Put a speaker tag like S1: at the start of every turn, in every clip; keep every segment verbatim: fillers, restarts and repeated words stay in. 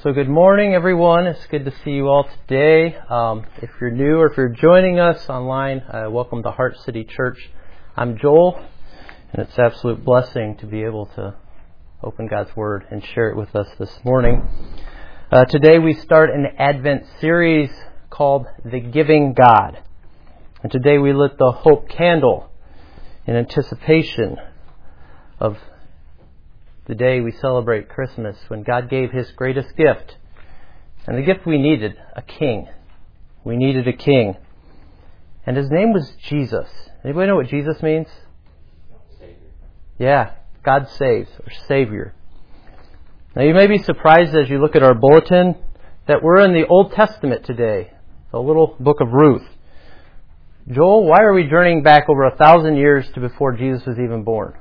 S1: So good morning, everyone. It's good to see you all today. Um, if you're new or if you're joining us online, uh, welcome to Heart City Church. I'm Joel, and it's an absolute blessing to be able to open God's Word and share it with us this morning. Uh, today we start an Advent series called The Giving God. And today we lit the Hope Candle in anticipation of the day we celebrate Christmas, when God gave His greatest gift. And the gift we needed, a king. We needed a king. And His name was Jesus. Anybody know what Jesus means?
S2: Savior.
S1: Yeah, God saves, or Savior. Now you may be surprised as you look at our bulletin that we're in the Old Testament today, the little book of Ruth. Joel, why are we journeying back over a thousand years to before Jesus was even born?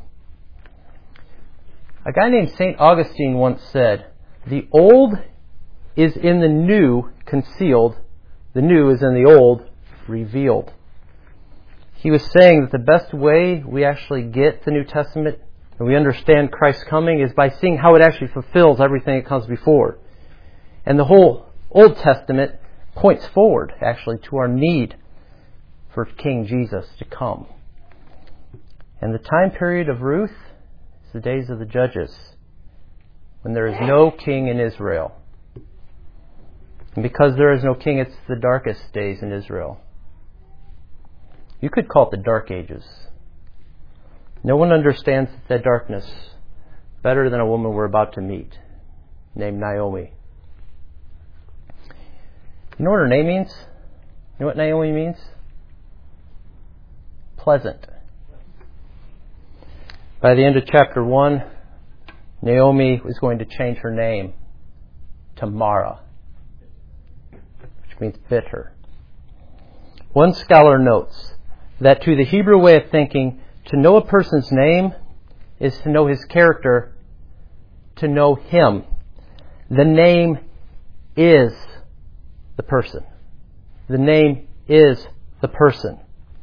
S1: A guy named Saint Augustine once said, "The old is in the new concealed, the new is in the old revealed." He was saying that the best way we actually get the New Testament and we understand Christ's coming is by seeing how it actually fulfills everything that comes before. And the whole Old Testament points forward, actually, to our need for King Jesus to come. And the time period of Ruth, the days of the judges, when there is no king in Israel. And because there is no king, it's the darkest days in Israel. You could call it the Dark Ages. No one understands that darkness better than a woman we're about to meet, named Naomi. You know what her name means? You know what Naomi means? Pleasant. By the end of chapter one, Naomi was going to change her name to Mara, which means bitter. One scholar notes that to the Hebrew way of thinking, to know a person's name is to know his character, to know him. The name is the person. The name is the person.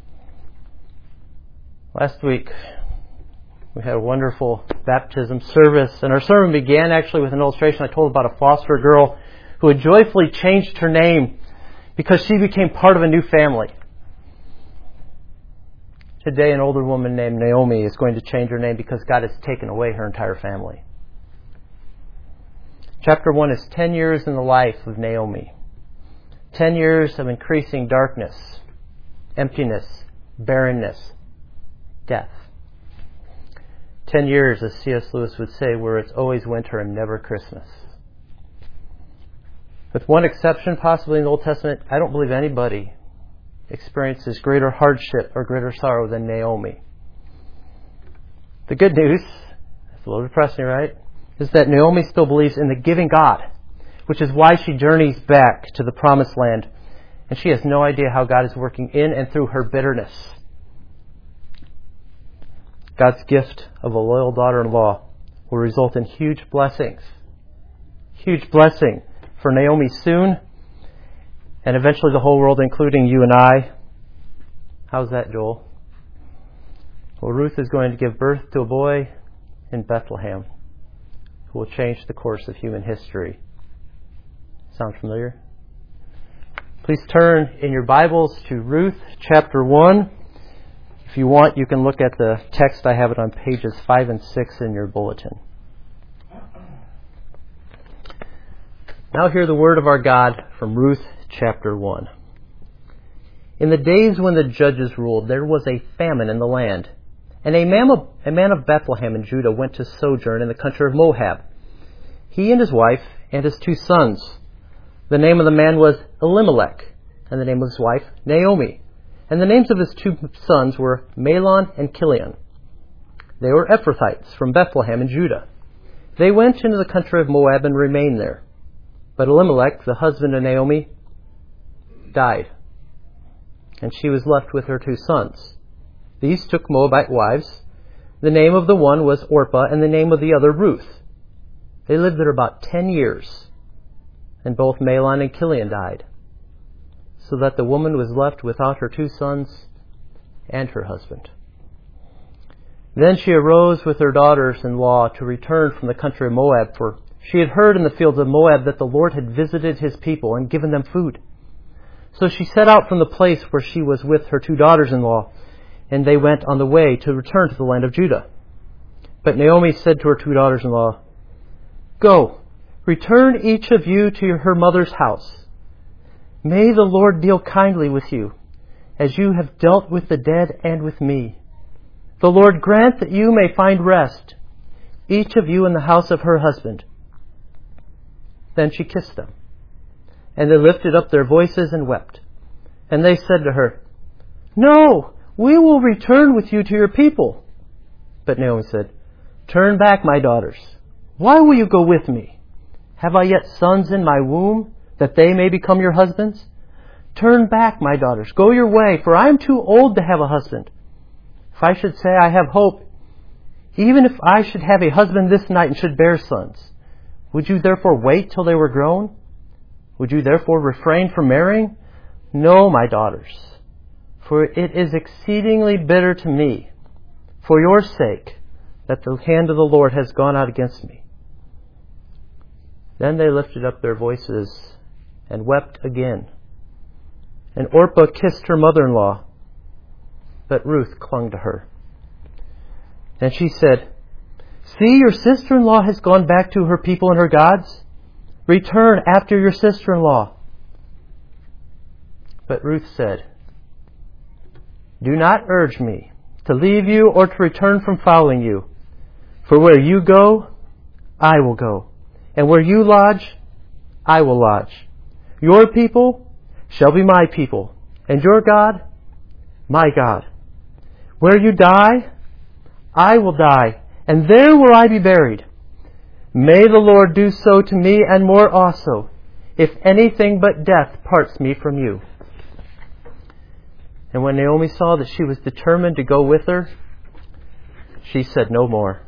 S1: Last week, we had a wonderful baptism service, and our sermon began actually with an illustration I told about a foster girl who had joyfully changed her name because she became part of a new family. Today, an older woman named Naomi is going to change her name because God has taken away her entire family. Chapter one is ten years in the life of Naomi. Ten years of increasing darkness, emptiness, barrenness, death. Ten years, as C S Lewis would say, where it's always winter and never Christmas. With one exception, possibly in the Old Testament, I don't believe anybody experiences greater hardship or greater sorrow than Naomi. The good news, it's a little depressing, right, is that Naomi still believes in the giving God, which is why she journeys back to the Promised Land, and she has no idea how God is working in and through her bitterness. God's gift of a loyal daughter-in-law will result in huge blessings. Huge blessing for Naomi soon, and eventually the whole world, including you and I. How's that, Joel? Well, Ruth is going to give birth to a boy in Bethlehem who will change the course of human history. Sound familiar? Please turn in your Bibles to Ruth chapter one. If you want, you can look at the text. I have it on pages five and six in your bulletin. Now hear the word of our God from Ruth chapter one. In the days when the judges ruled, there was a famine in the land, and a man of, a man of Bethlehem in Judah went to sojourn in the country of Moab, he and his wife and his two sons. The name of the man was Elimelech, and the name of his wife Naomi. And the names of his two sons were Mahlon and Chilion. They were Ephrathites from Bethlehem in Judah. They went into the country of Moab and remained there. But Elimelech, the husband of Naomi, died, and she was left with her two sons. These took Moabite wives. The name of the one was Orpah, and the name of the other Ruth. They lived there about ten years, and both Mahlon and Chilion died, so that the woman was left without her two sons and her husband. Then she arose with her daughters-in-law to return from the country of Moab, for She had heard in the fields of Moab that the Lord had visited his people and given them food. So she set out from the place where she was with her two daughters-in-law, and they went on the way to return to the land of Judah. But Naomi said to her two daughters-in-law, "Go, return each of you to her mother's house. May the Lord deal kindly with you, as you have dealt with the dead and with me. The Lord grant that you may find rest, each of you in the house of her husband." Then she kissed them, and they lifted up their voices and wept. And they said to her, "No, we will return with you to your people." But Naomi said, "Turn back, my daughters. Why will you go with me? Have I yet sons in my womb, that they may become your husbands? Turn back, my daughters. Go your way, for I am too old to have a husband. If I should say I have hope, even if I should have a husband this night and should bear sons, would you therefore wait till they were grown? Would you therefore refrain from marrying? No, my daughters, for it is exceedingly bitter to me, for your sake, that the hand of the Lord has gone out against me." Then they lifted up their voices and wept again. And Orpah kissed her mother-in-law, but Ruth clung to her. And she said, "See, your sister-in-law has gone back to her people and her gods. Return after your sister-in-law." But Ruth said, "Do not urge me to leave you or to return from following you. For where you go, I will go. And where you lodge, I will lodge. Your people shall be my people, and your God, my God. Where you die, I will die, and there will I be buried. May the Lord do so to me and more also, if anything but death parts me from you." And when Naomi saw that she was determined to go with her, she said no more.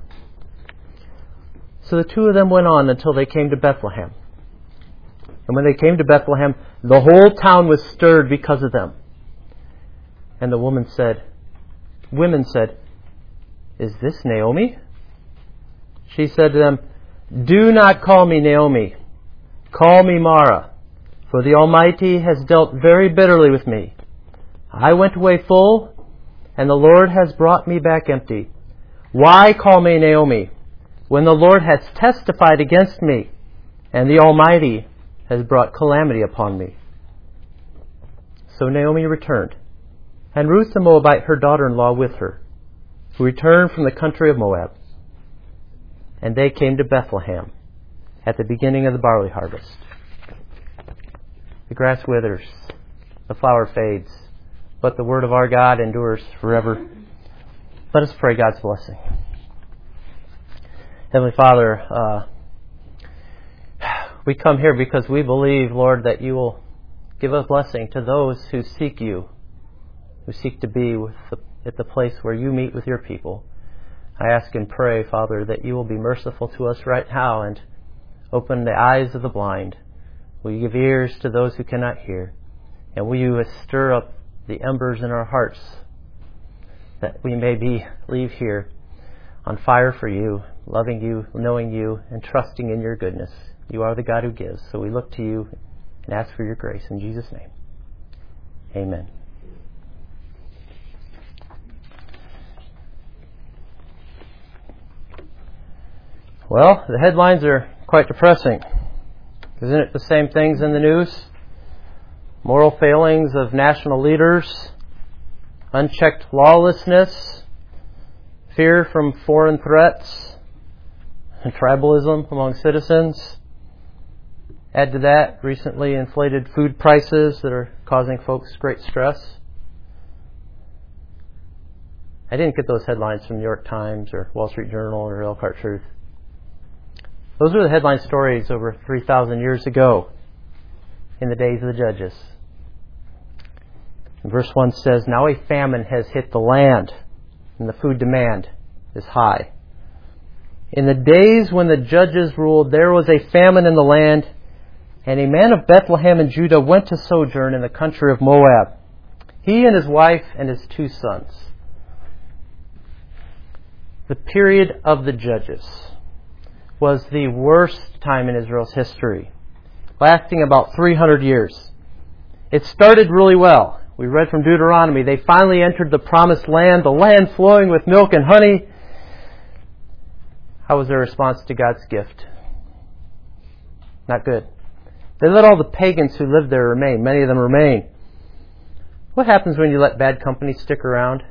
S1: So the two of them went on until they came to Bethlehem. And when they came to Bethlehem, the whole town was stirred because of them. And the woman said, women said, "Is this Naomi?" She said to them, "Do not call me Naomi. Call me Mara, for the Almighty has dealt very bitterly with me. I went away full, and the Lord has brought me back empty. Why call me Naomi, when the Lord has testified against me, and the Almighty has brought calamity upon me?" So Naomi returned, and Ruth the Moabite, her daughter-in-law, with her, who returned from the country of Moab. And they came to Bethlehem at the beginning of the barley harvest. The grass withers, the flower fades, but the word of our God endures forever. Let us pray God's blessing. Heavenly Father, uh, we come here because we believe, Lord, that you will give a blessing to those who seek you, who seek to be with the, at the place where you meet with your people. I ask and pray, Father, that you will be merciful to us right now and open the eyes of the blind. Will you give ears to those who cannot hear? And will you stir up the embers in our hearts that we may be leave here on fire for you, loving you, knowing you, and trusting in your goodness. You are the God who gives. So we look to you and ask for your grace. In Jesus' name, amen. Well, the headlines are quite depressing. Isn't it the same things in the news? Moral failings of national leaders, unchecked lawlessness, fear from foreign threats, and tribalism among citizens. Add to that recently inflated food prices that are causing folks great stress. I didn't get those headlines from the New York Times or Wall Street Journal or Elkhart Truth. Those were the headline stories over three thousand years ago in the days of the judges. And verse one says, "Now a famine has hit the land, and the food demand is high. In the days when the judges ruled, there was a famine in the land, and a man of Bethlehem in Judah went to sojourn in the country of Moab, he and his wife and his two sons." The period of the judges was the worst time in Israel's history, lasting about three hundred years. It started really well. We read from Deuteronomy. They finally entered the promised land, the land flowing with milk and honey. How was their response to God's gift? Not good. They let all the pagans who lived there remain. Many of them remain. What happens when you let bad company stick around?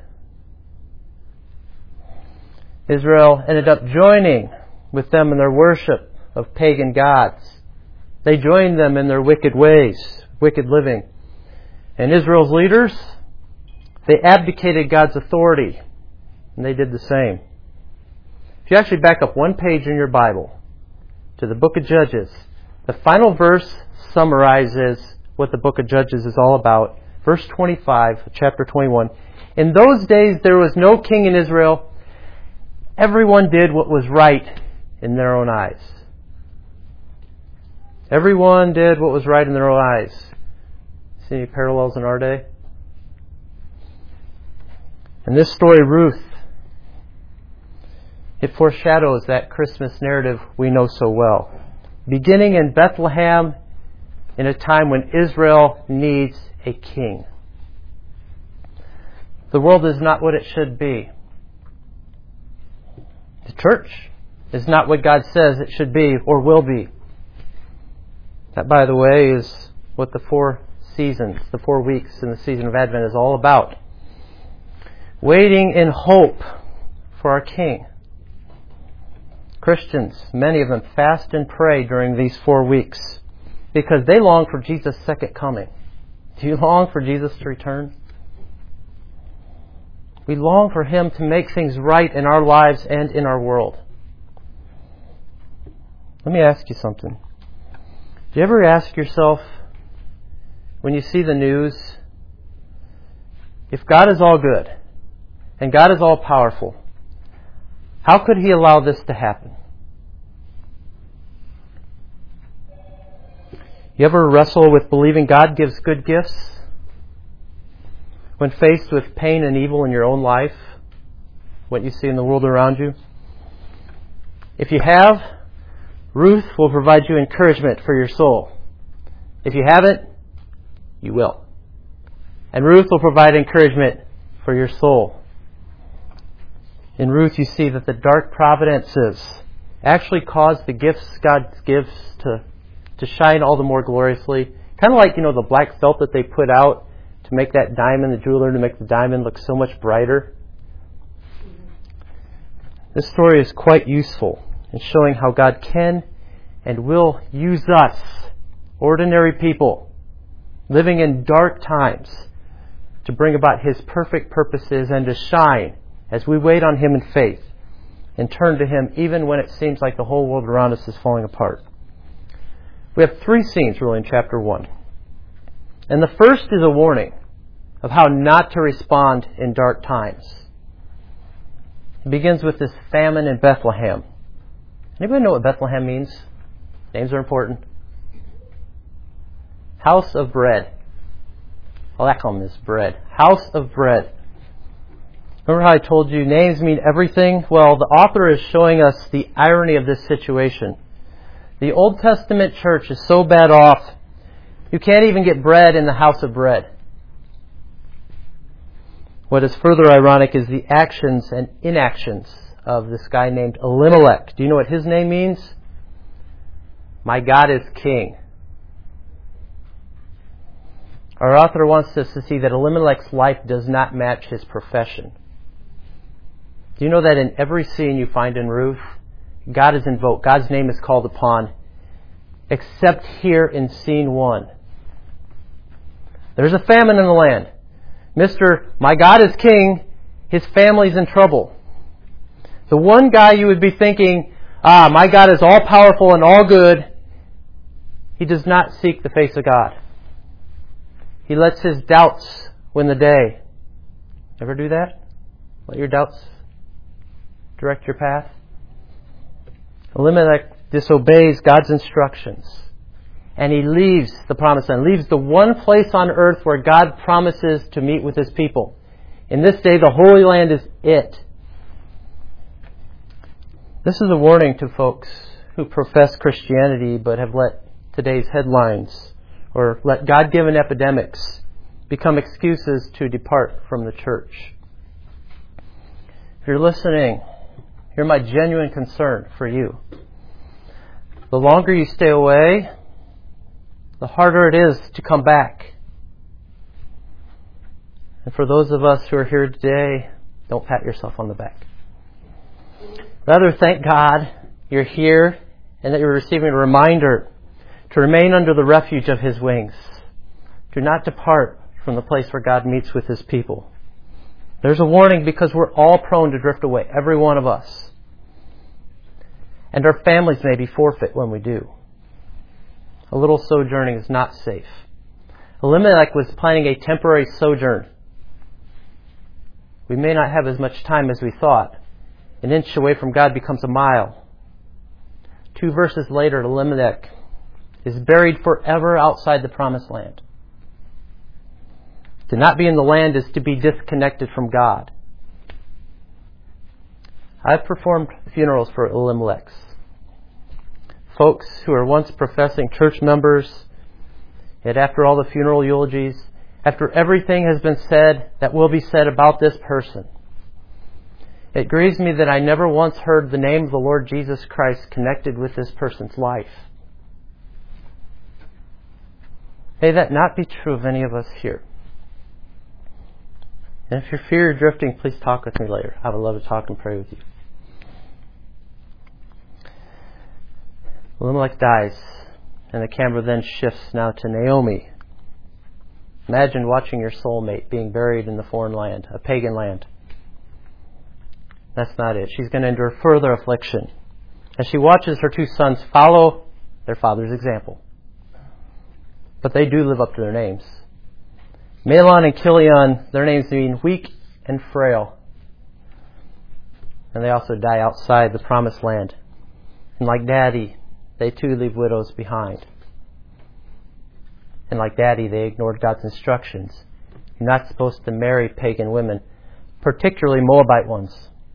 S1: Israel ended up joining with them in their worship of pagan gods. They joined them in their wicked ways, wicked living. And Israel's leaders, they abdicated God's authority, and they did the same. If you actually back up one page in your Bible to the book of Judges, the final verse summarizes what the book of Judges is all about. Verse twenty-five, chapter twenty-one. In those days there was no king in Israel. Everyone did what was right in their own eyes. Everyone did what was right in their own eyes. See any parallels in our day? And this story, Ruth, it foreshadows that Christmas narrative we know so well. Beginning in Bethlehem in a time when Israel needs a king. The world is not what it should be. The church is not what God says it should be or will be. That, by the way, is what the four seasons, the four weeks in the season of Advent is all about. Waiting in hope for our King. Christians, many of them, fast and pray during these four weeks because they long for Jesus' second coming. Do you long for Jesus to return? We long for Him to make things right in our lives and in our world. Let me ask you something. Do you ever ask yourself, when you see the news, if God is all good and God is all powerful, how could He allow this to happen? You ever wrestle with believing God gives good gifts when faced with pain and evil in your own life, what you see in the world around you? If you have, Ruth will provide you encouragement for your soul. If you haven't, you will. And Ruth will provide encouragement for your soul. In Ruth, you see that the dark providences actually cause the gifts God gives to, to shine all the more gloriously. Kind of like, you know, the black felt that they put out to make that diamond, the jeweler, to make the diamond look so much brighter. This story is quite useful in showing how God can and will use us, ordinary people, living in dark times, to bring about His perfect purposes and to shine as we wait on Him in faith and turn to Him even when it seems like the whole world around us is falling apart. We have three scenes really in chapter one. And the first is a warning of how not to respond in dark times. It begins with this famine in Bethlehem. Anybody know what Bethlehem means? Names are important. House of bread. Lechem is bread. House of bread. Remember how I told you names mean everything? Well, the author is showing us the irony of this situation. The Old Testament church is so bad off, you can't even get bread in the house of bread. What is further ironic is the actions and inactions of this guy named Elimelech. Do you know what his name means? My God is King. Our author wants us to see that Elimelech's life does not match his profession. Do you know that in every scene you find in Ruth, God is invoked, God's name is called upon, except here in scene one. There's a famine in the land. Mister My God is King, his family's in trouble. The one guy you would be thinking, ah, my God is all powerful and all good, he does not seek the face of God. He lets his doubts win the day. Ever do that? Let your doubts direct your path? Elimelech disobeys God's instructions. And he leaves the promised land, leaves the one place on earth where God promises to meet with His people. In this day, the Holy Land is it. This is a warning to folks who profess Christianity but have let today's headlines or let God-given epidemics become excuses to depart from the church. If you're listening, hear my genuine concern for you. The longer you stay away, the harder it is to come back. And for those of us who are here today, don't pat yourself on the back. Rather, thank God you're here and that you're receiving a reminder to remain under the refuge of His wings. Do not depart from the place where God meets with His people. There's a warning because we're all prone to drift away, every one of us. And our families may be forfeit when we do. A little sojourning is not safe. Elimelech was planning a temporary sojourn. We may not have as much time as we thought. An inch away from God becomes a mile. Two verses later, Elimelech is buried forever outside the promised land. To not be in the land is to be disconnected from God. I've performed funerals for Elimelechs. Folks who are once professing church members, yet after all the funeral eulogies, after everything has been said that will be said about this person, it grieves me that I never once heard the name of the Lord Jesus Christ connected with this person's life. May that not be true of any of us here. And if you fear you're drifting, please talk with me later. I would love to talk and pray with you. Elimelech dies, and the camera then shifts now to Naomi. Imagine watching your soulmate being buried in the foreign land, a pagan land. That's not it. She's going to endure further affliction as she watches her two sons follow their father's example. But they do live up to their names. Mahlon and Chilion, their names mean weak and frail. And they also die outside the promised land. And like Daddy, they too leave widows behind. And like Daddy, they ignored God's instructions. You're not supposed to marry pagan women, particularly Moabite ones.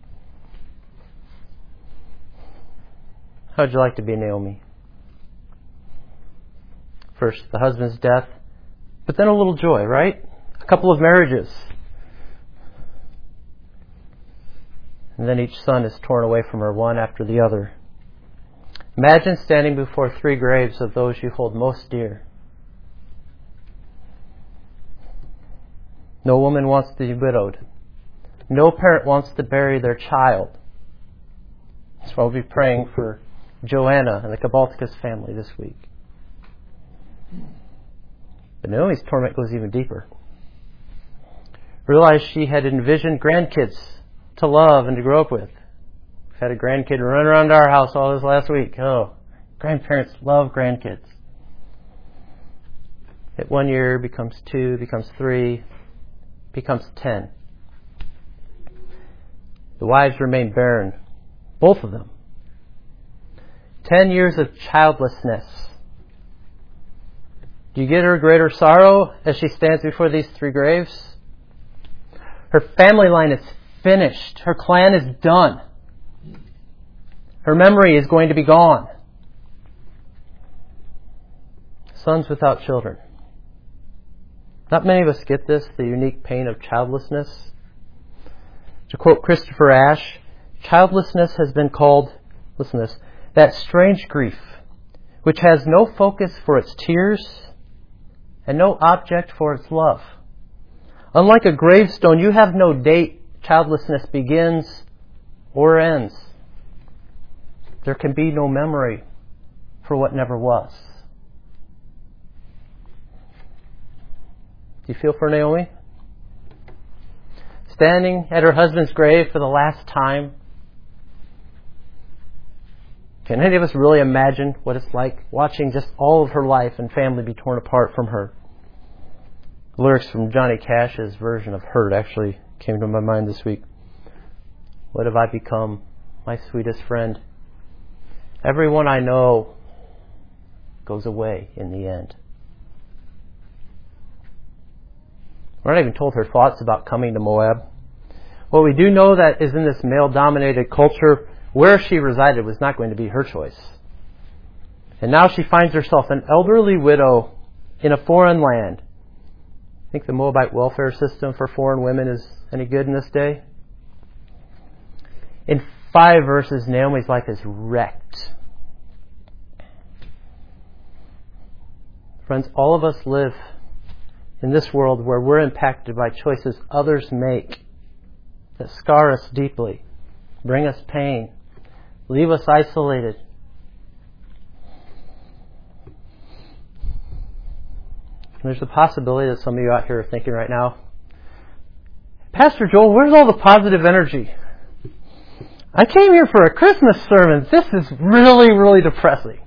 S1: How would you like to be Naomi? First, the husband's death, but then a little joy, right? A couple of marriages. And then each son is torn away from her, one after the other. Imagine standing before three graves of those you hold most dear. No woman wants to be widowed. No parent wants to bury their child. So I'll be praying for Joanna and the Kabaltikas family this week. But Naomi's torment goes even deeper. Realize she had envisioned grandkids to love and to grow up with. We've had a grandkid run around our house all this last week. Oh, grandparents love grandkids. At one year becomes two, becomes three, becomes ten. The wives remain barren, both of them. Ten years of childlessness. Do you get her greater sorrow as she stands before these three graves? Her family line is finished. Her clan is done. Her memory is going to be gone. Sons without children. Not many of us get this, the unique pain of childlessness. To quote Christopher Ashe, childlessness has been called, listen to this, that strange grief which has no focus for its tears and no object for its love. Unlike a gravestone, you have no date childlessness begins or ends. There can be no memory for what never was. Do you feel for Naomi? Standing at her husband's grave for the last time. Can any of us really imagine what it's like watching just all of her life and family be torn apart from her? The lyrics from Johnny Cash's version of Hurt actually came to my mind this week. What have I become, my sweetest friend? Everyone I know goes away in the end. We're not even told her thoughts about coming to Moab. What we do know that is in this male-dominated culture, where she resided was not going to be her choice. And now she finds herself an elderly widow in a foreign land. Think the Moabite welfare system for foreign women is any good in this day? In five verses, Naomi's life is wrecked. Friends, all of us live in this world where we're impacted by choices others make that scar us deeply, bring us pain, leave us isolated. There's a possibility that some of you out here are thinking right now, Pastor Joel, where's all the positive energy? I came here for a Christmas sermon. This is really, really depressing.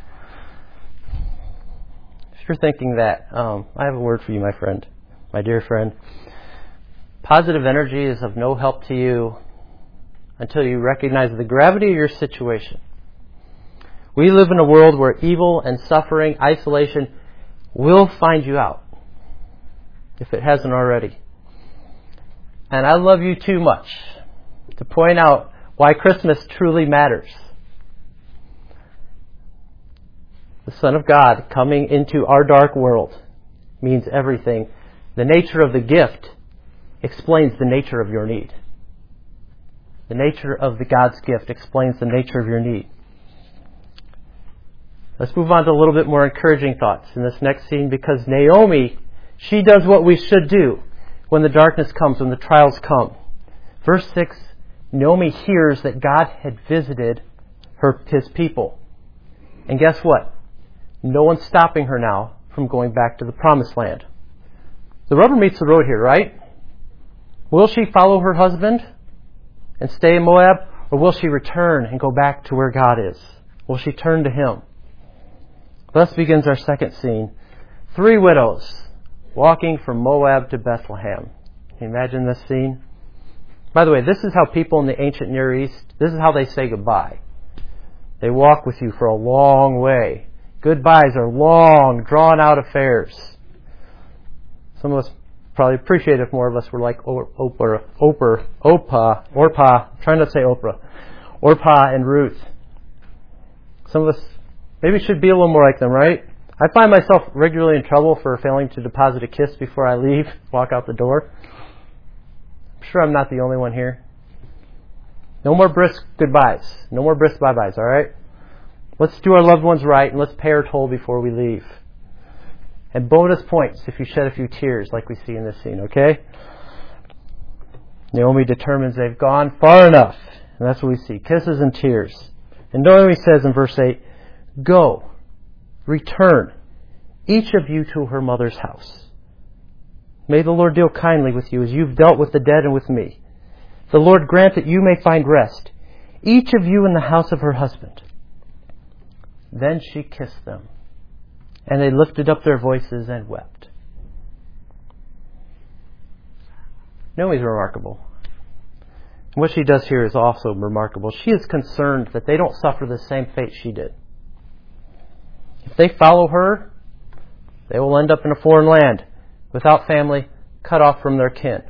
S1: If you're thinking that, um, I have a word for you, my friend, my dear friend. Positive energy is of no help to you until you recognize the gravity of your situation. We live in a world where evil and suffering, isolation, will find you out, if it hasn't already. And I love you too much to point out why Christmas truly matters. The Son of God coming into our dark world means everything. The nature of the gift explains the nature of your need. The nature of the God's gift explains the nature of your need. Let's move on to a little bit more encouraging thoughts in this next scene, because Naomi, she does what we should do when the darkness comes, when the trials come. Verse six, Naomi hears that God had visited her, his people. And guess what? No one's stopping her now from going back to the promised land. The rubber meets the road here, right? Will she follow her husband and stay in Moab, or will she return and go back to where God is? Will she turn to Him? Thus begins our second scene. Three widows walking from Moab to Bethlehem. Can you imagine this scene? By the way, this is how people in the ancient Near East, this is how they say goodbye. They walk with you for a long way. Goodbyes are long, drawn-out affairs. Some of us probably appreciate if more of us were like Oprah, Oprah, Oprah, Orpah, trying not to say Oprah, Orpah and Ruth. Some of us maybe should be a little more like them, right? I find myself regularly in trouble for failing to deposit a kiss before I leave, walk out the door. I'm sure I'm not the only one here. No more brisk goodbyes. No more brisk bye-byes, all right? Let's do our loved ones right, and let's pay our toll before we leave. And bonus points if you shed a few tears like we see in this scene, okay? Naomi determines they've gone far enough. And that's what we see, kisses and tears. And Naomi says in verse eight, go, return, each of you to her mother's house. May the Lord deal kindly with you as you've dealt with the dead and with me. The Lord grant that you may find rest, each of you in the house of her husband. Then she kissed them, and they lifted up their voices and wept. Naomi's remarkable. What she does here is also remarkable. She is concerned that they don't suffer the same fate she did. If they follow her, they will end up in a foreign land, without family, cut off from their kin.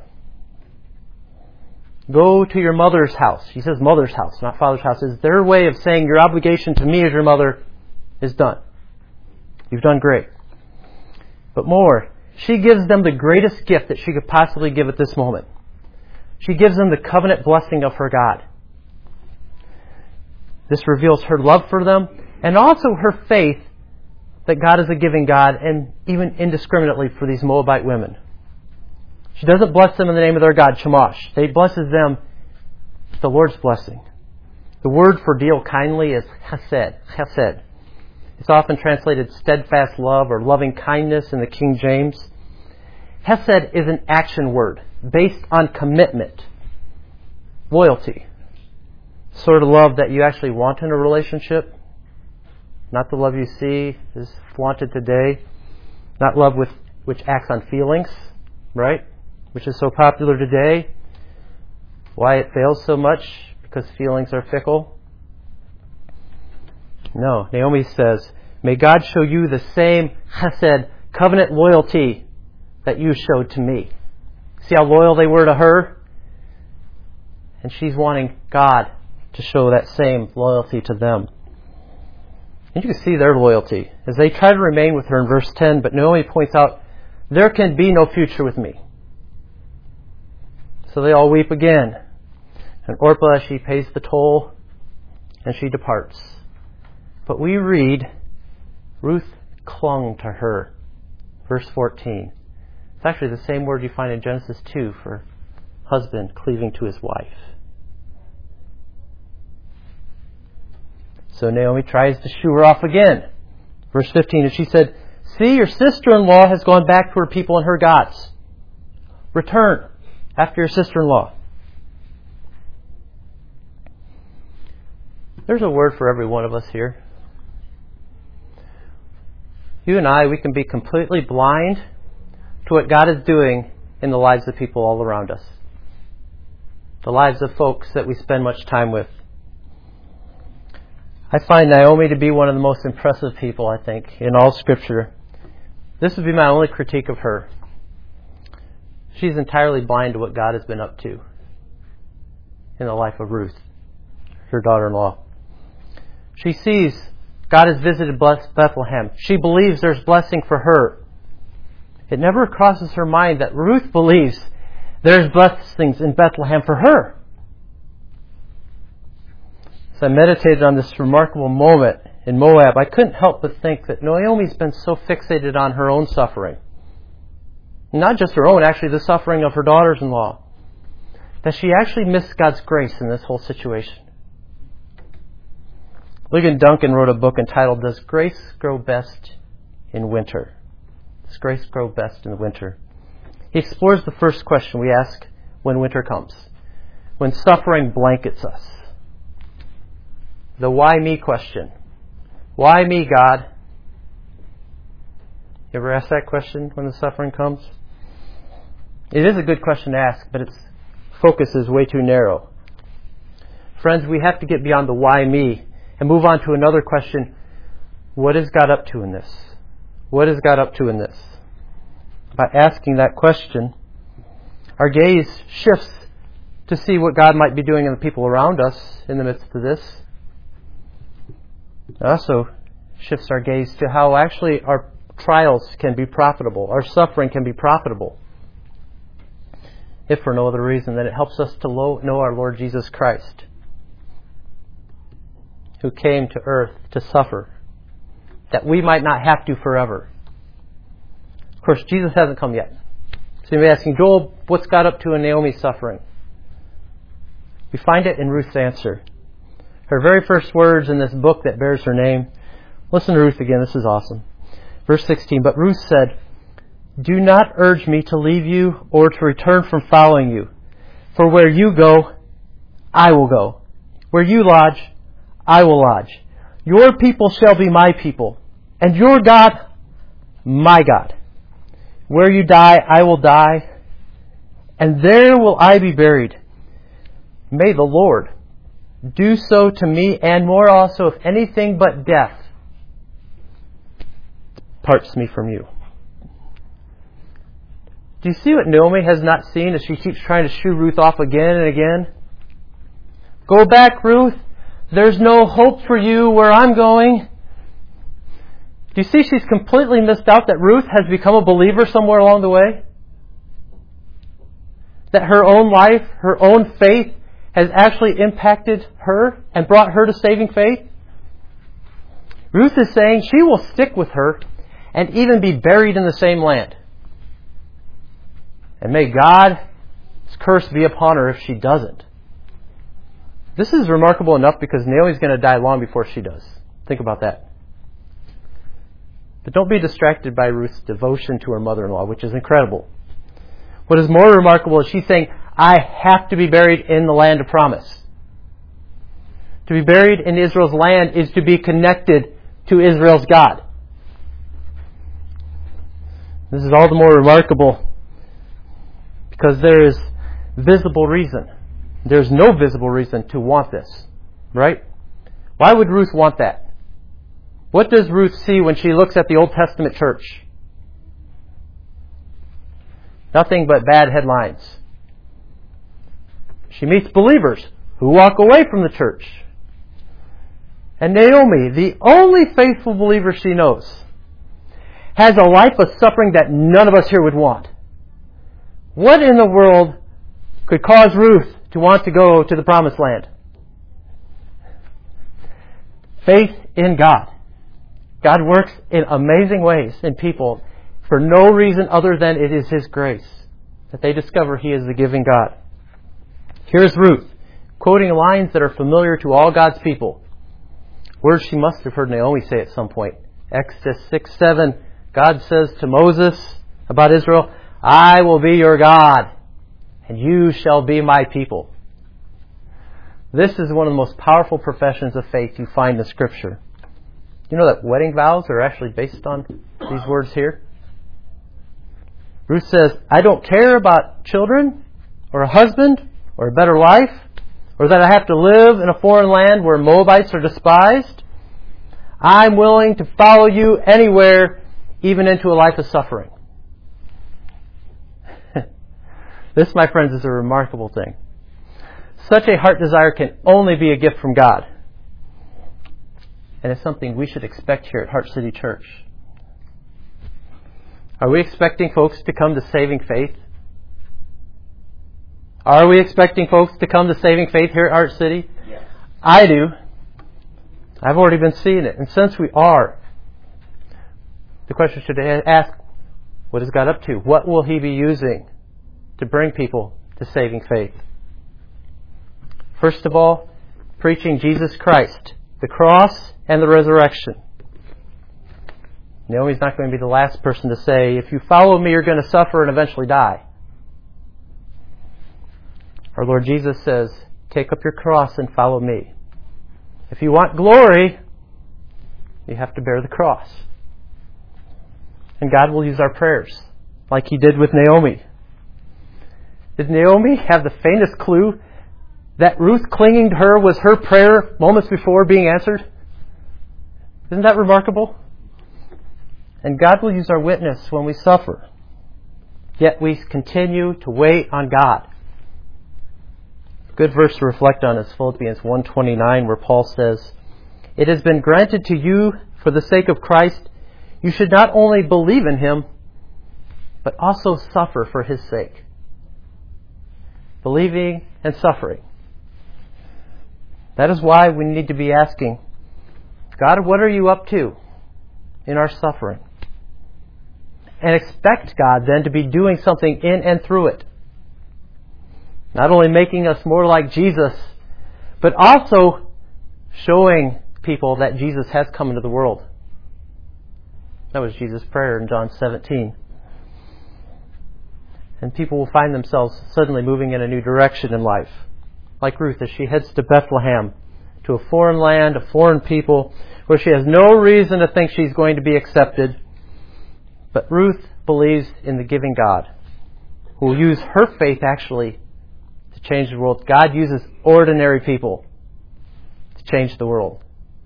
S1: Go to your mother's house. She says mother's house, not father's house. It's their way of saying your obligation to me as your mother is done. You've done great. But more, she gives them the greatest gift that she could possibly give at this moment. She gives them the covenant blessing of her God. This reveals her love for them and also her faith that God is a giving God, and even indiscriminately for these Moabite women. She doesn't bless them in the name of their God, Shamash. They blesses them with the Lord's blessing. The word for deal kindly is chesed. Chesed. It's often translated steadfast love or loving kindness in the King James. Hesed is an action word based on commitment, loyalty, sort of love that you actually want in a relationship. Not the love you see is flaunted today. Not love with which acts on feelings, right? Which is so popular today. Why it fails so much? Because feelings are fickle. No, Naomi says, may God show you the same chesed, covenant loyalty that you showed to me. See how loyal they were to her? And she's wanting God to show that same loyalty to them. And you can see their loyalty as they try to remain with her in verse ten, but Naomi points out, there can be no future with me. So they all weep again. And Orpah, she pays the toll and she departs. But we read, Ruth clung to her. Verse fourteen. It's actually the same word you find in Genesis two for husband cleaving to his wife. So Naomi tries to shoo her off again. Verse fifteen, and she said, see, your sister-in-law has gone back to her people and her gods. Return after your sister-in-law. There's a word for every one of us here. You and I, we can be completely blind to what God is doing in the lives of people all around us. The lives of folks that we spend much time with. I find Naomi to be one of the most impressive people, I think, in all Scripture. This would be my only critique of her. She's entirely blind to what God has been up to in the life of Ruth, her daughter-in-law. She sees God has visited Bethlehem. She believes there's blessing for her. It never crosses her mind that Ruth believes there's blessings in Bethlehem for her. As I meditated on this remarkable moment in Moab, I couldn't help but think that Naomi's been so fixated on her own suffering. Not just her own, actually the suffering of her daughters-in-law. That she actually missed God's grace in this whole situation. Ligon Duncan wrote a book entitled, Does Grace Grow Best in Winter? Does grace grow best in the winter? He explores the first question we ask when winter comes. When suffering blankets us. The why me question. Why me, God? You ever ask that question when the suffering comes? It is a good question to ask, but its focus is way too narrow. Friends, we have to get beyond the why me and move on to another question. What is God up to in this? What is God up to in this? By asking that question, our gaze shifts to see what God might be doing in the people around us in the midst of this. It also shifts our gaze to how actually our trials can be profitable, our suffering can be profitable. If for no other reason than it helps us to know our Lord Jesus Christ, who came to earth to suffer, that we might not have to forever. Of course, Jesus hasn't come yet. So you may be asking, Joel, what's God up to in Naomi's suffering? We find it in Ruth's answer. Her very first words in this book that bears her name. Listen to Ruth again, this is awesome. Verse sixteen, but Ruth said, do not urge me to leave you or to return from following you. For where you go, I will go. Where you lodge, I will lodge. Your people shall be my people, and your God, my God. Where you die, I will die, and there will I be buried. May the Lord do so to me, and more also, if anything but death parts me from you. Do you see what Naomi has not seen as she keeps trying to shoo Ruth off again and again? Go back, Ruth. There's no hope for you where I'm going. Do you see she's completely missed out that Ruth has become a believer somewhere along the way? That her own life, her own faith has actually impacted her and brought her to saving faith? Ruth is saying she will stick with her and even be buried in the same land. And may God's curse be upon her if she doesn't. This is remarkable enough because Naomi's going to die long before she does. Think about that. But don't be distracted by Ruth's devotion to her mother-in-law, which is incredible. What is more remarkable is she's saying, I have to be buried in the land of promise. To be buried in Israel's land is to be connected to Israel's God. This is all the more remarkable because there is visible reason. There's no visible reason to want this, right? Why would Ruth want that? What does Ruth see when she looks at the Old Testament church? Nothing but bad headlines. She meets believers who walk away from the church. And Naomi, the only faithful believer she knows, has a life of suffering that none of us here would want. What in the world could cause Ruth to want to go to the Promised Land? Faith in God. God works in amazing ways in people for no reason other than it is His grace that they discover He is the giving God. Here's Ruth, quoting lines that are familiar to all God's people. Words she must have heard Naomi say at some point. Exodus six seven, God says to Moses about Israel, I will be your God, and you shall be my people. This is one of the most powerful professions of faith you find in Scripture. You know that wedding vows are actually based on these words here? Ruth says, I don't care about children, or a husband, or a better life, or that I have to live in a foreign land where Moabites are despised. I'm willing to follow you anywhere, even into a life of suffering. This, my friends, is a remarkable thing. Such a heart desire can only be a gift from God. And it's something we should expect here at Heart City Church. Are we expecting folks to come to saving faith? Are we expecting folks to come to saving faith here at Heart City? Yes. I do. I've already been seeing it. And since we are, the question should ask, what is God up to? What will He be using to bring people to saving faith? First of all, preaching Jesus Christ, the cross and the resurrection. Naomi's not going to be the last person to say, if you follow me, you're going to suffer and eventually die. Our Lord Jesus says, take up your cross and follow me. If you want glory, you have to bear the cross. And God will use our prayers, like He did with Naomi. Did Naomi have the faintest clue that Ruth clinging to her was her prayer moments before being answered? Isn't that remarkable? And God will use our witness when we suffer. Yet we continue to wait on God. A good verse to reflect on is Philippians one twenty-nine, where Paul says, it has been granted to you for the sake of Christ, you should not only believe in Him, but also suffer for His sake. Believing and suffering. That is why we need to be asking, God, what are you up to in our suffering? And expect God then to be doing something in and through it. Not only making us more like Jesus, but also showing people that Jesus has come into the world. That was Jesus' prayer in John seventeen. And people will find themselves suddenly moving in a new direction in life. Like Ruth as she heads to Bethlehem, to a foreign land, a foreign people, where she has no reason to think she's going to be accepted. But Ruth believes in the giving God, who will use her faith actually to change the world. God uses ordinary people to change the world.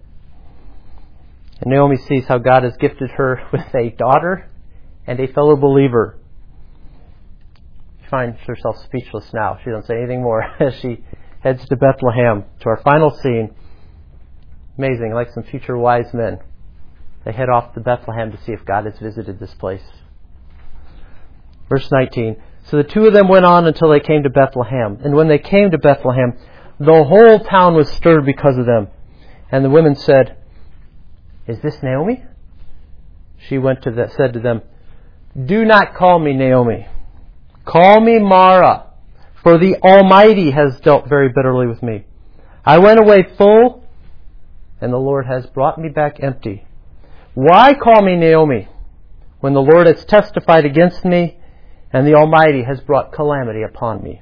S1: And Naomi sees how God has gifted her with a daughter and a fellow believer. She finds herself speechless now. She doesn't say anything more as she heads to Bethlehem, to our final scene. Amazing, like some future wise men. They head off to Bethlehem to see if God has visited this place. Verse nineteen. So the two of them went on until they came to Bethlehem. And when they came to Bethlehem, the whole town was stirred because of them. And the women said, is this Naomi? She went to the, said to them, do not call me Naomi. Call me Mara, for the Almighty has dealt very bitterly with me. I went away full, and the Lord has brought me back empty. Why call me Naomi, when the Lord has testified against me, and the Almighty has brought calamity upon me?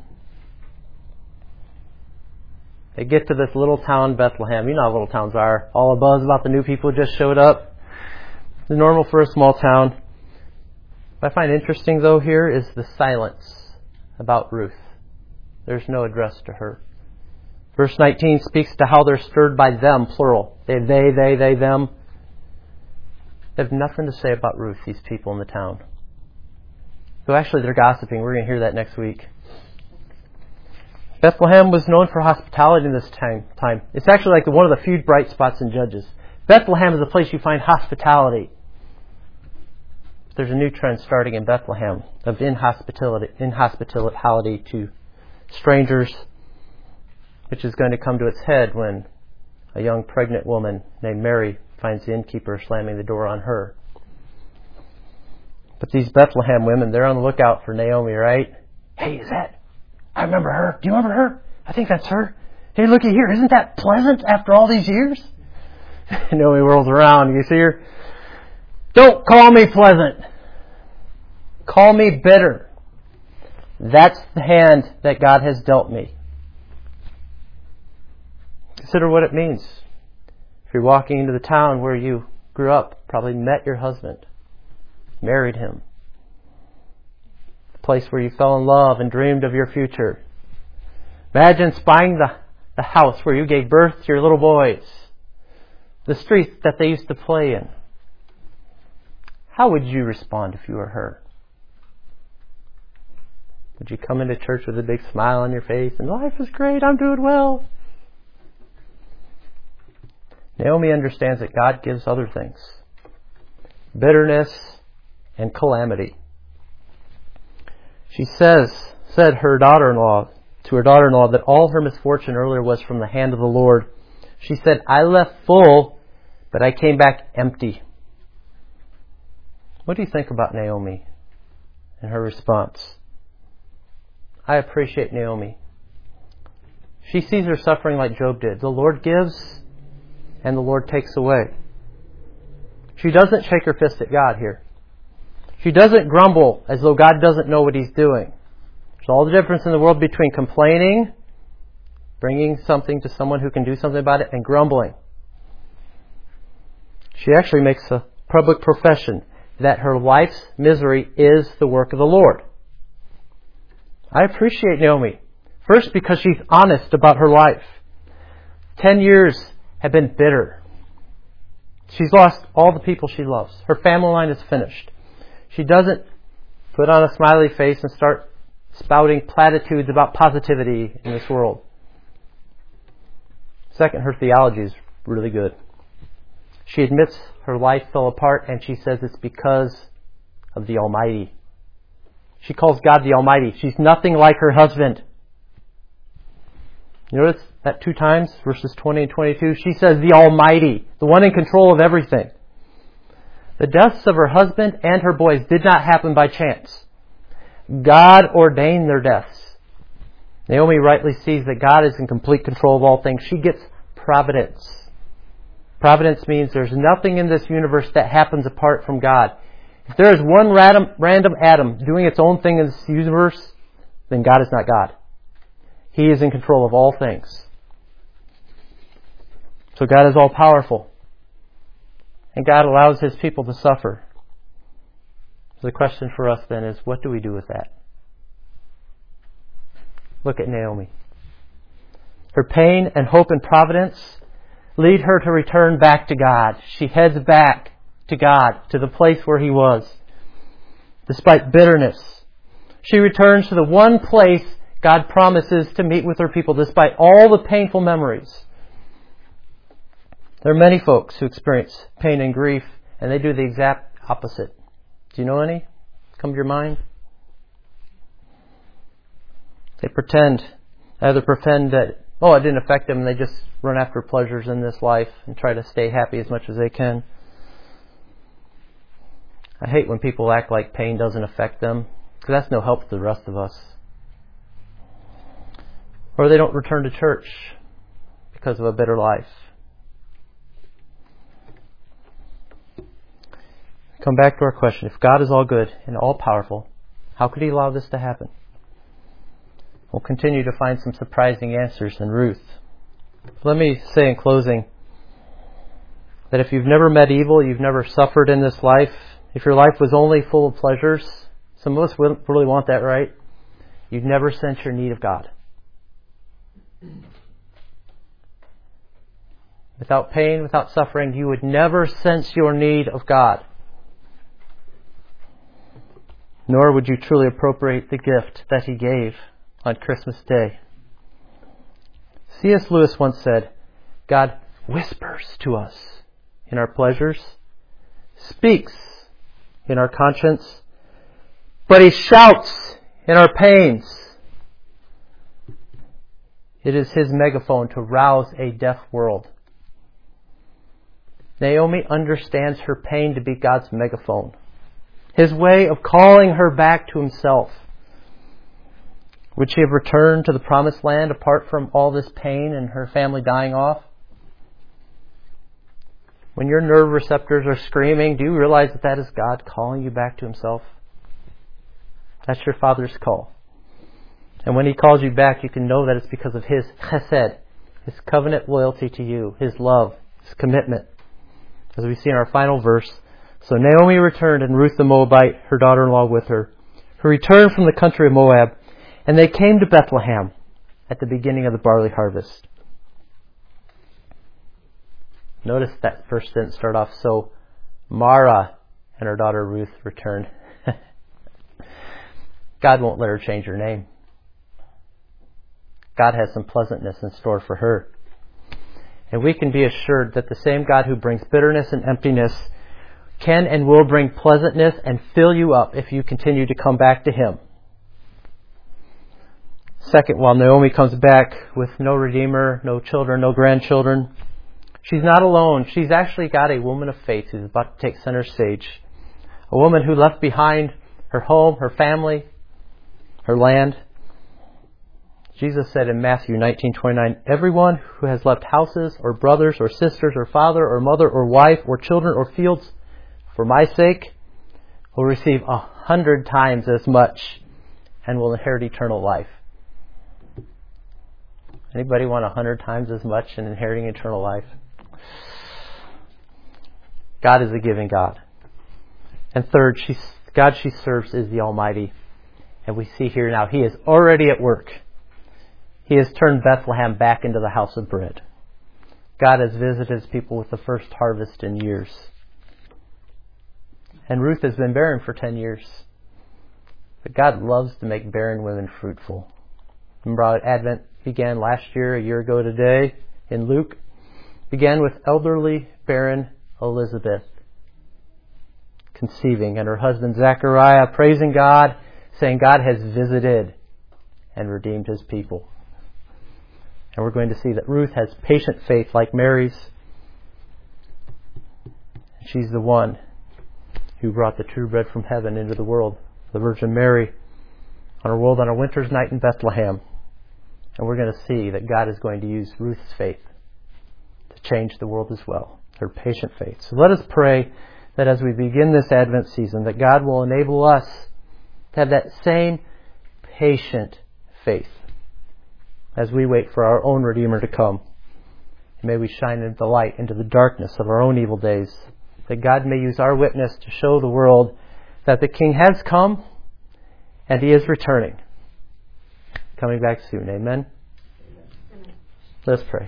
S1: They get to this little town, Bethlehem. You know how little towns are. All abuzz about the new people who just showed up. It's normal for a small town. What I find interesting, though, here is the silence about Ruth. There's no address to her. Verse nineteen speaks to how they're stirred by them, plural. They, they, they, they, them. They have nothing to say about Ruth, these people in the town. So actually they're gossiping. We're going to hear that next week. Bethlehem was known for hospitality in this time. time. It's actually like one of the few bright spots in Judges. Bethlehem is a place you find hospitality. There's a new trend starting in Bethlehem of inhospitality, inhospitality to strangers, which is going to come to its head when a young pregnant woman named Mary finds the innkeeper slamming the door on her. But these Bethlehem women, they're on the lookout for Naomi, right? Hey, is that? I remember her. Do you remember her? I think that's her. Hey, looky here. Isn't that pleasant after all these years? Naomi whirls around. You see her? Don't call me pleasant. Call me bitter. That's the hand that God has dealt me. Consider what it means. If you're walking into the town where you grew up, probably met your husband, married him, the place where you fell in love and dreamed of your future. Imagine spying the, the house where you gave birth to your little boys, the streets that they used to play in. How would you respond if you were her? Would you come into church with a big smile on your face and life is great, I'm doing well? Naomi understands that God gives other things. Bitterness and calamity. She says, said her daughter-in-law, to her daughter-in-law, that all her misfortune earlier was from the hand of the Lord. She said, I left full, but I came back empty. What do you think about Naomi and her response? I appreciate Naomi. She sees her suffering like Job did. The Lord gives and the Lord takes away. She doesn't shake her fist at God here. She doesn't grumble as though God doesn't know what He's doing. There's all the difference in the world between complaining, bringing something to someone who can do something about it, and grumbling. She actually makes a public profession that her life's misery is the work of the Lord. I appreciate Naomi. First, because she's honest about her life. Ten years have been bitter. She's lost all the people she loves. Her family line is finished. She doesn't put on a smiley face and start spouting platitudes about positivity in this world. Second, her theology is really good. She admits her life fell apart and she says it's because of the Almighty. She calls God the Almighty. She's nothing like her husband. You notice that two times, verses twenty and twenty-two? She says the Almighty, the one in control of everything. The deaths of her husband and her boys did not happen by chance. God ordained their deaths. Naomi rightly sees that God is in complete control of all things. She gets providence. Providence means there's nothing in this universe that happens apart from God. If there is one random, random atom doing its own thing in this universe, then God is not God. He is in control of all things. So God is all powerful. And God allows His people to suffer. So the question for us then is, what do we do with that? Look at Naomi. Her pain and hope and providence lead her to return back to God. She heads back to God, to the place where He was. Despite bitterness, she returns to the one place God promises to meet with her people, despite all the painful memories. There are many folks who experience pain and grief, and they do the exact opposite. Do you know any? Come to your mind? They pretend, either pretend that, oh, it didn't affect them, and they just run after pleasures in this life and try to stay happy as much as they can. I hate when people act like pain doesn't affect them, because that's no help to the rest of us. Or they don't return to church because of a bitter life. Come back to our question. If God is all good and all powerful, how could He allow this to happen? We'll continue to find some surprising answers in Ruth. Let me say in closing that if you've never met evil, you've never suffered in this life, if your life was only full of pleasures, some of us wouldn't really want that, right? You'd never sense your need of God. Without pain, without suffering, you would never sense your need of God. Nor would you truly appropriate the gift that He gave on Christmas Day. C S Lewis once said, God whispers to us in our pleasures, speaks in our conscience, but He shouts in our pains. It is His megaphone to rouse a deaf world. Naomi understands her pain to be God's megaphone, His way of calling her back to Himself. Would she have returned to the promised land apart from all this pain and her family dying off? When your nerve receptors are screaming, do you realize that that is God calling you back to Himself? That's your Father's call. And when He calls you back, you can know that it's because of His chesed, His covenant loyalty to you, His love, His commitment. As we see in our final verse, so Naomi returned, and Ruth the Moabite, her daughter-in-law, with her, who returned from the country of Moab, and they came to Bethlehem at the beginning of the barley harvest. Notice that verse didn't start off, so Mara and her daughter Ruth returned. God won't let her change her name. God has some pleasantness in store for her. And we can be assured that the same God who brings bitterness and emptiness can and will bring pleasantness and fill you up if you continue to come back to Him. Second, while Naomi comes back with no redeemer, no children, no grandchildren, she's not alone. She's actually got a woman of faith who's about to take center stage. A woman who left behind her home, her family, her land. Jesus said in Matthew nineteen twenty-nine, everyone who has left houses or brothers or sisters or father or mother or wife or children or fields for my sake will receive a hundred times as much and will inherit eternal life. Anybody want a hundred times as much and inheriting eternal life? God is a giving God. And third, she's, God she serves is the Almighty. And we see here now, He is already at work. He has turned Bethlehem back into the house of bread. God has visited His people with the first harvest in years. And Ruth has been barren for ten years. But God loves to make barren women fruitful. Remember how Advent began last year, a year ago today, in Luke? Began with elderly, barren Elizabeth conceiving, and her husband Zechariah praising God, saying God has visited and redeemed His people. And we're going to see that Ruth has patient faith like Mary's. She's the one who brought the true bread from heaven into the world, the Virgin Mary, on her world on a winter's night in Bethlehem. And we're going to see that God is going to use Ruth's faith to change the world as well, her patient faith. So let us pray that as we begin this Advent season, that God will enable us to have that same patient faith as we wait for our own Redeemer to come. And may we shine the light into the darkness of our own evil days, that God may use our witness to show the world that the King has come and He is returning, coming back soon. Amen? Let's pray.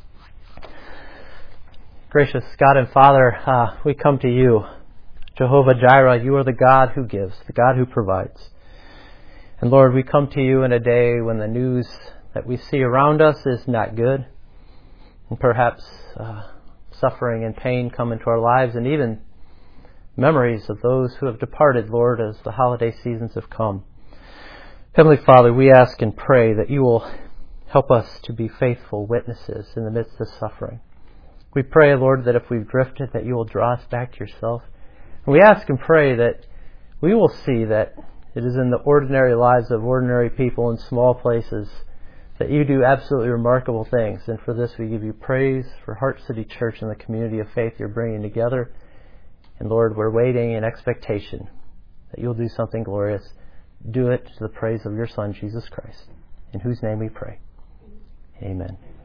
S1: Gracious God and Father, uh, we come to You. Jehovah Jireh, You are the God who gives, the God who provides. And Lord, we come to You in a day when the news that we see around us is not good. And perhaps uh, suffering and pain come into our lives, and even memories of those who have departed, Lord, as the holiday seasons have come. Heavenly Father, we ask and pray that You will help us to be faithful witnesses in the midst of suffering. We pray, Lord, that if we've drifted, that You will draw us back to Yourself. And we ask and pray that we will see that it is in the ordinary lives of ordinary people in small places that You do absolutely remarkable things. And for this we give You praise for Heart City Church and the community of faith You're bringing together. And Lord, we're waiting in expectation that You'll do something glorious. Do it to the praise of Your Son, Jesus Christ, in whose name we pray. Amen.